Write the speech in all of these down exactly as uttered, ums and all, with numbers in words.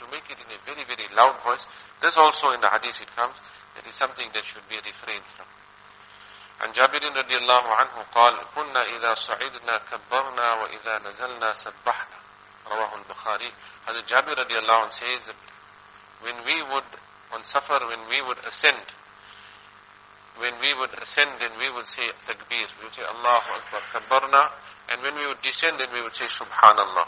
to make it in a very, very loud voice, this also in the hadith it comes, that is something that should be refrained from. عن جابر رضي الله عنه قال كنا إذا صعدنا كبرنا وإذا نزلنا سبحنا رواه البخاري. Hazrat Jabir رضي الله عنه says that when we would on Safar, when we would ascend, when we would ascend, then we would say takbir, we would say Allahu Akbar, kabbarna, and when we would descend, then we would say Subhanallah.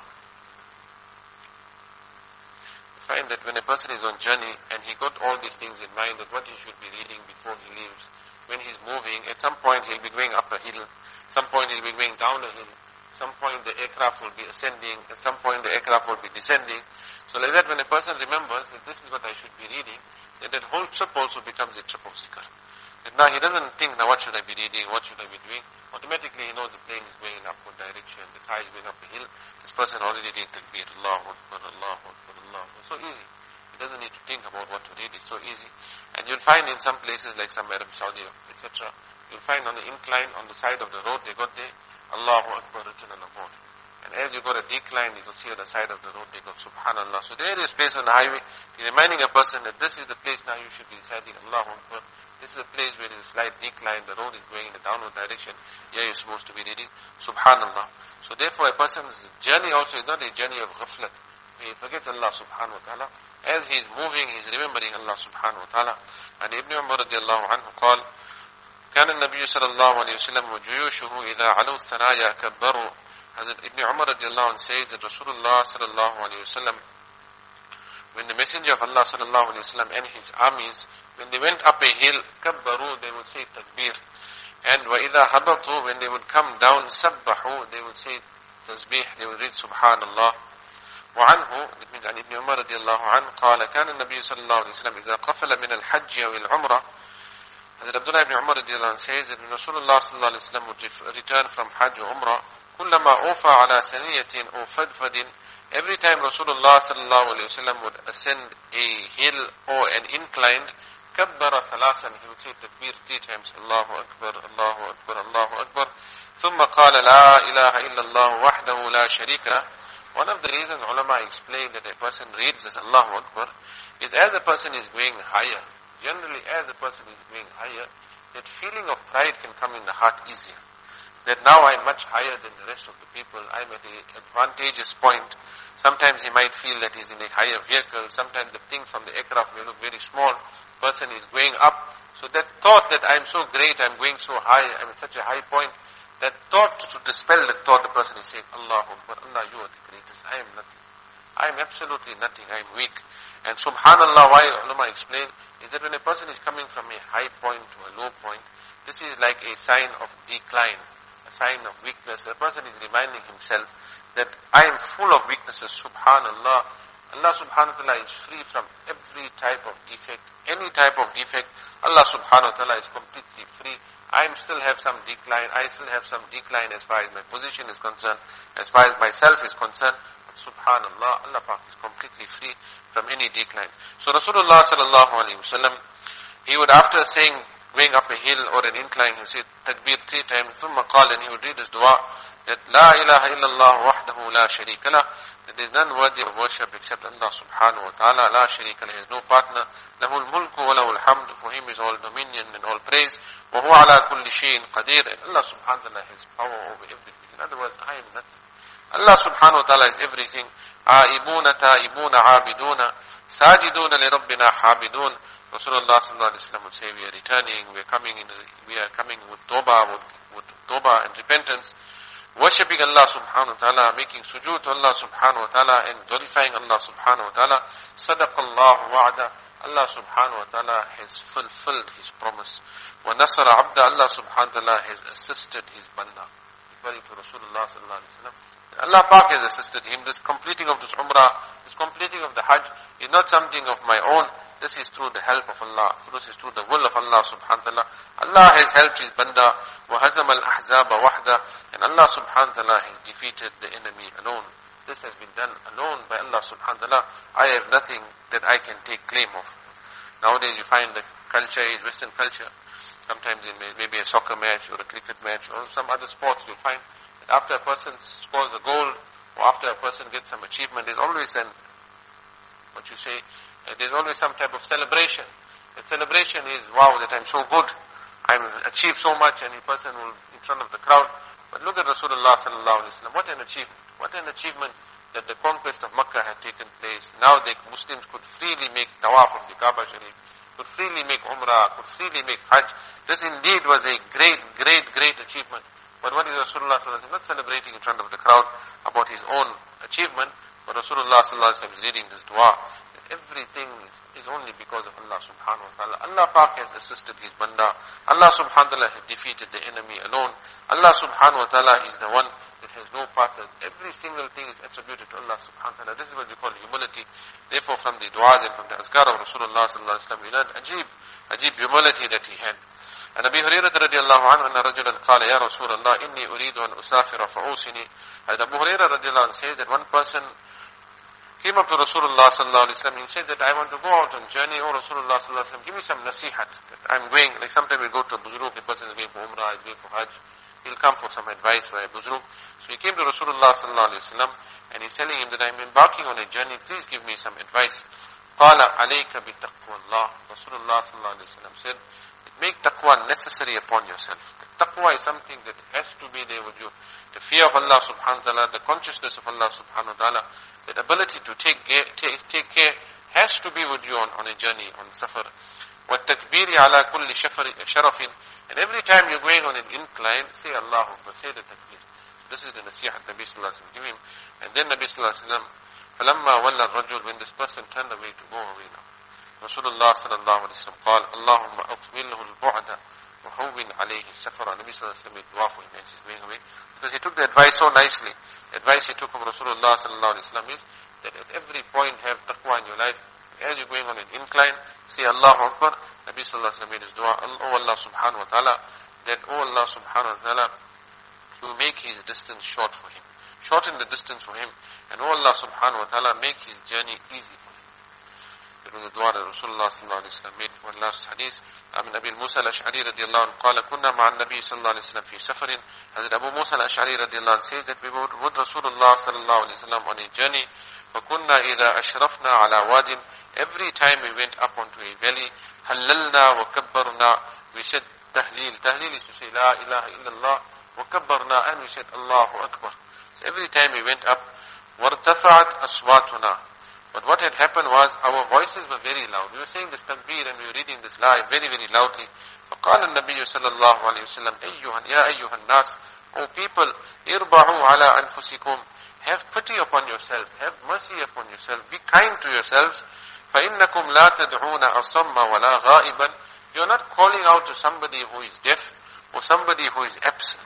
You find that when a person is on journey and he got all these things in mind, that what he should be reading before he leaves, when he's moving, at some point he'll be going up a hill, some point he'll be going down a hill, some point the aircraft will be ascending, at some point the aircraft will be descending. So like that, when a person remembers that this is what I should be reading, then that whole trip also becomes a trip of zikr. That now he doesn't think, now what should I be reading, what should I be doing? Automatically he knows the plane is going in upward direction, the car is going up a hill. This person already did takbir, Allahu Akbar, Allahu Akbar, Allahu Akbar. So easy. He doesn't need to think about what to read, it's so easy. And you'll find in some places like some Arab Saudi, et cetera, you'll find on the incline, on the side of the road, they got the Allahu Akbar written on the board. And as you got a decline, you can see on the side of the road, they got Subhanallah. So there is place on the highway, reminding a person that this is the place now you should be reciting Allahu Akbar. This is a place where there is a slight decline, the road is going in a downward direction. Here you're supposed to be reading Subhanallah. So therefore a person's journey also is not a journey of ghaflat. He forgets Allah subhanahu wa ta'ala. As he is moving, he is remembering Allah subhanahu wa ta'ala. And Ibn Umar radiallahu anhu قال كان النبي صلى الله عليه وسلم وجيوشه إذا علوا الثنايا كبروا. Hazrat Ibn Umar radiallahu anhu says that Rasulullah sallallahu alayhi wa sallam, when the Messenger of Allah sallallahu alayhi wa sallam and his armies, when they went up a hill, kabbaru, they would say takbir. And وَإِذَا هَبَطُوا, when they would come down, sabbahu, they would say tasbih, they would read subhanallah. وعنه, that means عن ابن عمر رضي الله عنه قال كان النبي صلى الله عليه وسلم إذا قفل من الحج أو العمرة. Hazrat Abdullah ibn Umar رضي الله عنه says that when Rasulullah صلى الله عليه وسلم would return from Hajj or Umrah, كلما أوفى على ثنية أو فدفد, every time Rasulullah صلى الله عليه وسلم would ascend a hill or an incline, كبر ثلاثا, he would say takbir three times, Allahu Akbar, Allahu Akbar, Allahu Akbar. ثم قال لا إله إلا الله وحده لا شريك له. One of the reasons ulama explain that a person reads this Allahu Akbar is as a person is going higher, generally as a person is going higher, that feeling of pride can come in the heart easier. That now I'm much higher than the rest of the people, I'm at an advantageous point. Sometimes he might feel that he's in a higher vehicle, sometimes the things from the aircraft may look very small, person is going up. So that thought that I'm so great, I'm going so high, I'm at such a high point, that thought, to dispel that thought, the person is saying, Allahu Akbar, Allah, you are the greatest, I am nothing. I am absolutely nothing, I am weak. And subhanallah, why ulama explain, is that when a person is coming from a high point to a low point, this is like a sign of decline, a sign of weakness. The person is reminding himself that I am full of weaknesses, subhanallah. Allah subhanahu wa ta'ala is free from every type of defect, any type of defect. Allah subhanahu wa ta'ala is completely free. I still have some decline, I still have some decline as far as my position is concerned, as far as myself is concerned. But subhanallah, Allah Pak is completely free from any decline. So Rasulullah sallallahu alayhi wa sallam, he would, after saying, going up a hill or an incline, he would say takbir three times, ثم قال, and he would read his dua, that La ilaha illallah wahdahu la sharika lah, that there is none worthy of worship except Allah subhanahu wa ta'ala, la sharika lah, he has no partner, lahul mulku wa lahul hamd, for him is all dominion and all praise, wa huwa ala kulli shayin qadir, and Allah subhanahu wa ta'ala has power over everything. In other words, I am nothing. Allah subhanahu wa ta'ala is everything. Aibuna taibuna abiduna, sajiduna li rabbina habidun. Rasulullah sallallahu alaihi wasallam would say, we are returning, we are coming in, we are coming with tawbah, with, with tawbah and repentance, worshipping Allah subhanahu wa ta'ala, making sujood to Allah subhanahu wa ta'ala, and glorifying Allah subhanahu wa ta'ala. Sadaqallahu wa'ada, Allah subhanahu wa ta'ala has fulfilled his promise. Wa nasara abda, Allah subhanahu wa ta'ala has assisted his banda. Referring to Rasulullah sallallahu alaihi wasallam, Allah Pak has assisted him. This completing of this umrah, this completing of the hajj is not something of my own. This is through the help of Allah. This is through the will of Allah subhanahu wa ta'ala. Allah has helped his banda. وَهَزَمَ الْأَحْزَابَ وَحْدَ, and Allah subhanahu wa ta'ala has defeated the enemy alone. This has been done alone by Allah subhanahu wa ta'ala. I have nothing that I can take claim of. Nowadays you find that culture is Western culture. Sometimes in maybe a soccer match or a cricket match or some other sports, you'll find that after a person scores a goal or after a person gets some achievement, there's always an, what what you say. Uh, there's always some type of celebration. The celebration is, wow, that I'm so good. I've achieved so much, and a person will, in front of the crowd. But look at Rasulullah sallallahu alaihi wasallam. What an achievement. What an achievement that the conquest of Makkah had taken place. Now the Muslims could freely make tawaf of the Kaaba Sharif, could freely make Umrah, could freely make Hajj. This indeed was a great, great, great achievement. But what is Rasulullah sallallahu alaihi wasallam? Not celebrating in front of the crowd about his own achievement, but Rasulullah sallallahu alaihi wasallam is leading this dua. Everything is only because of Allah subhanahu wa ta'ala. Allah Pak has assisted his banda. Allah subhanahu wa ta'ala has defeated the enemy alone. Allah subhanahu wa ta'ala is the one that has no partners. Every single thing is attributed to Allah subhanahu wa ta'ala. This is what we call humility. Therefore from the du'as and from the azkar of Rasulullah sallallahu alaihi wasallam, we learn ajib, ajib humility that he had. And Abu Hurairah radiallahu anhu, anna rajulan qala ya Rasulullah inni uridu an usafira fa'usini. And Abu Hurairah radiallahu anhu says that one person came up to Rasulullah sallallahu alaihi wasallam. He said that I want to go out on journey. Oh Rasulullah sallallahu alaihi wasallam, give me some nasihat. I'm going, like sometimes we go to a buzruk, a person is going for Umrah, is going for Hajj. He'll come for some advice by a buzruk. So he came to Rasulullah sallallahu alaihi wasallam and he's telling him that I'm embarking on a journey. Please give me some advice. Qala alayka bi taqwallah. Rasulullah sallallahu alaihi wasallam said, make taqwa necessary upon yourself. The taqwa is something that has to be there with you. The fear of Allah subhanahu wa ta'ala, the consciousness of Allah subhanahu wa ta'ala, the ability to take care, take, take care has to be with you on, on a journey, on safar. وَالتَّكْبِيرِ عَلَى كُلِّ شَرَفٍ. And every time you're going on an incline, say Allahu Akbar, say the takbir. This is the nasihat Nabi sallallahu alaihi wasallam give him. And then Nabi sallallahu alaihi wasallam, فَلَمَّا وَلَّى الرَّجُلُ, when this person turned away to go away now, Rasulullah sallallahu alaihi wasallam قال اللهم أطمله البعد وهون عليه السفر. Nabi sallallahu alaihi wasallam made dua for him as he's going away, because he took the advice so nicely. The advice he took from Rasulullah sallallahu alaihi wasallam is that at every point have taqwa in your life. As you're going on an incline, say Allahu Akbar. Nabi sallallahu alaihi wasallam made his dua, oh Allah subhanahu wa ta'ala, that oh Allah subhanahu wa ta'ala, you make his distance short for him, shorten the distance for him, and oh Allah subhanahu wa ta'ala, make his journey easy for him. It was a dua that Rasulullah sallallahu alaihi wasallam made. One last hadith, Amin Abi Musa al-Ash'ari radiyallahu anhu qala kunna ma'an Nabi sallallahu alaihi wasallam fi safarin. Hazrat Abu Musa al-Ash'ari radiyallahu anhu says that we were with Rasulullah sallallahu alaihi wasallam on a journey. فَكُنَّا إِذَا أَشْرَفْنَا عَلَى وَادٍ. Every time we went up onto a valley, حَلَّلْنَا وَكَبَّرْنَا, we said tahleel. Tahleel is to say La ilaha illallah. وَكَبَّرْنَا, and we said Allahu Akbar. So every time we went up, وَارْتَفَعَتْ أَصْوَاتُنَا. But what had happened was our voices were very loud. We were saying this takbir and we were reading this live very, very loudly. فَقَالَ النَّبِيُّ صَلَّى اللَّهُ عَلَيْهِ وسلم أَيُّهَا يَا أَيُّهَا النَّاسِ, O people, إِرْبَعُوا عَلَىٰ أَنفُسِكُمْ, have pity upon yourself, have mercy upon yourself, be kind to yourselves. فَإِنَّكُمْ لَا تَدْعُونَ أَصَمَّ وَلَا غَائِبًا. You're not calling out to somebody who is deaf or somebody who is absent.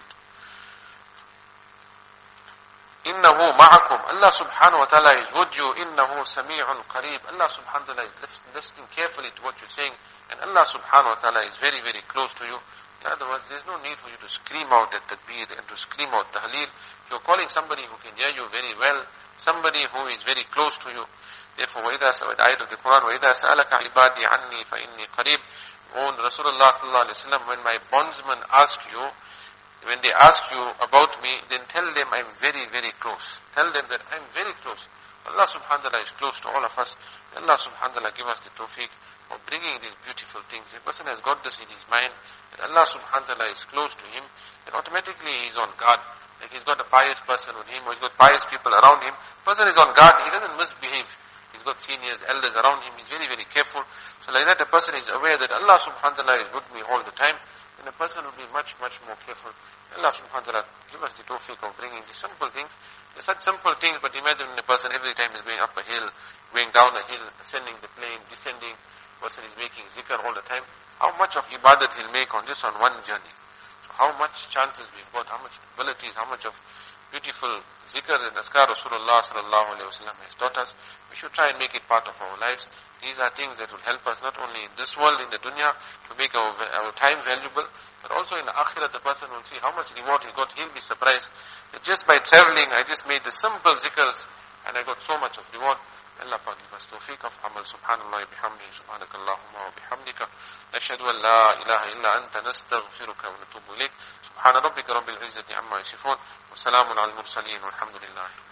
إِنَّهُ مَعَكُمْ, Allah subhanahu wa ta'ala is with you. إِنَّهُ سَمِيعٌ قَرِيبٌ, Allah subhanahu wa ta'ala is listening carefully to what you're saying, and Allah subhanahu wa ta'ala is very, very close to you. In other words, there's no need for you to scream out at takbir and to scream out tahleel. You're calling somebody who can hear you very well, somebody who is very close to you. Therefore, وَإِذَا سَأَلَكَ, the ayat of the Quran, وَإِذَا سَأَلَكَ عِبَادِي عَنِّي فَإِنِّي قَرِيبٌ. Oh Rasulullah sallallahu alaihi wasallam, when my bondsmen ask you, when they ask you about me, then tell them I'm very, very close. Tell them that I'm very close. Allah subhanahu wa ta'ala is close to all of us. Allah subhanahu wa ta'ala give us the tawfiq of bringing these beautiful things. If a person has got this in his mind, that Allah subhanahu wa ta'ala is close to him, then automatically he's on guard. Like he's got a pious person with him, or he's got pious people around him. Person is on guard, he doesn't misbehave. He's got seniors, elders around him, he's very, very careful. So like that, a person is aware that Allah subhanahu wa ta'ala is with me all the time, then a person will be much, much more careful. Allah subhanahu wa ta'ala give us the tawfiq of bringing these simple things. They're such simple things, but imagine a person every time is going up a hill, going down a hill, ascending the plane, descending, person is making zikr all the time. How much of ibadat he'll make on this on one journey? So how much chances we've got, how much abilities, how much of beautiful zikr and askar Rasulullah sallallahu alaihi wasallam has taught us. We should try and make it part of our lives. These are things that will help us not only in this world, in the dunya, to make our, our time valuable, but also in the akhirat, the person will see how much reward he got. He'll be surprised that just by traveling, I just made the simple zikrs and I got so much of reward. Allah give us tawfiq of amal. Subhanallah bihamdihi, subhanakallahumma wa bihamdika, nashhadu an la ilaha illa anta, nastaghfiruka wa natubu ilayk. Subhana rabbika rabbil izzati amma yasifun, wa salamun al mursaleen, walhamdulillah.